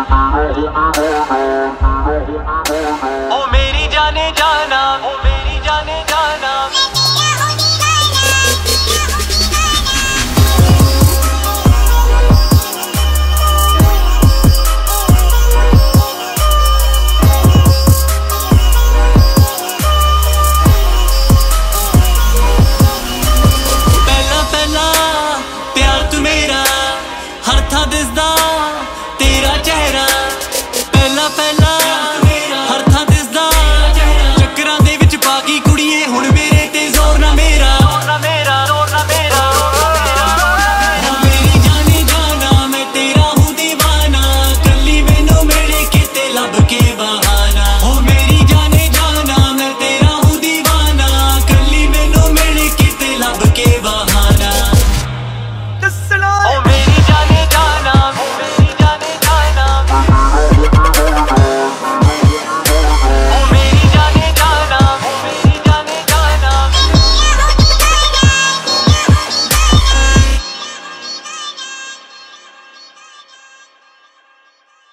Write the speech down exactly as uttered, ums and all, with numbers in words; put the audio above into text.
ओ मेरी जाने जाना, ओ मेरी जाने जाना। पहला पहला प्यार तू मेरा, हर था दिसदा तेरा चेहरा। पहला पहला हर था दिसदा चक्करां दे विच पा गई कुड़िए, हुण मेरे ते जोर ना मेरा, जोर ना मेरा, जोर ना मेरा। ओ मेरी जाने जाना, मैं तेरा हूं दीवाना, कल्ली मैनू मिल के ते लब के बहाना।